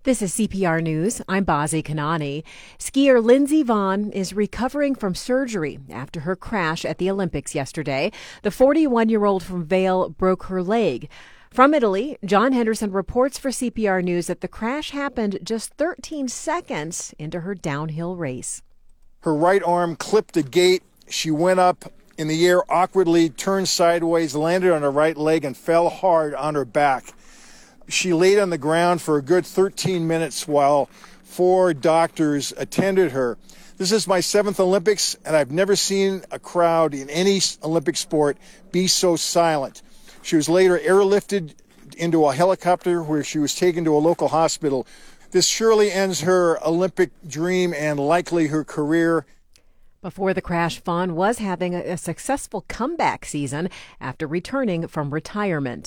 This is CPR News. I'm Bazi Kanani. Skier Lindsey Vonn is recovering from surgery after her crash at the Olympics yesterday. The 41-year-old from Vail broke her leg. From Italy, John Henderson reports for CPR News that the crash happened just 13 seconds into her downhill race. Her right arm clipped a gate. She went up in the air awkwardly, turned sideways, landed on her right leg, and fell hard on her back. She laid on the ground for a good 13 minutes while 4 doctors attended her. This is my 7th Olympics, and I've never seen a crowd in any Olympic sport be so silent. She was later airlifted into a helicopter where she was taken to a local hospital. This surely ends her Olympic dream and likely her career. Before the crash, Vonn was having a successful comeback season after returning from retirement.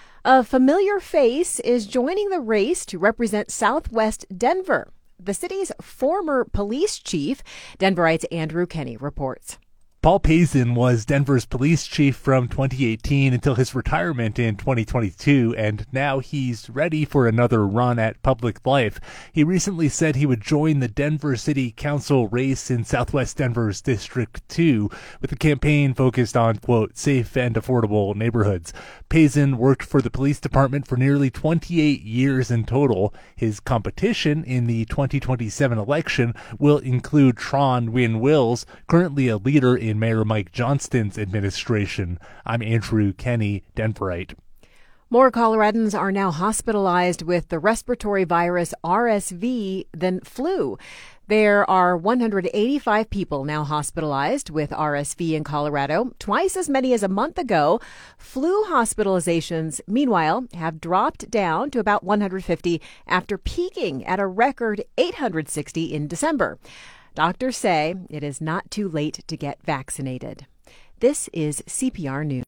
A familiar face is joining the race to represent Southwest Denver. The city's former police chief, Denverite's Andrew Kenny, reports. Paul Pazin was Denver's police chief from 2018 until his retirement in 2022, and now he's ready for another run at public life. He recently said he would join the Denver City Council race in Southwest Denver's District 2, with the campaign focused on, quote, safe and affordable neighborhoods. Pazin worked for the police department for nearly 28 years in total. His competition in the 2027 election will include Tron Wynn Wills, currently a leader in Mayor Mike Johnston's administration. I'm Andrew Kenny, Denverite. More Coloradans are now hospitalized with the respiratory virus RSV than flu. There are 185 people now hospitalized with RSV in Colorado, twice as many as a month ago. Flu hospitalizations, meanwhile, have dropped down to about 150 after peaking at a record 860 in December. Doctors say it is not too late to get vaccinated. This is CPR News.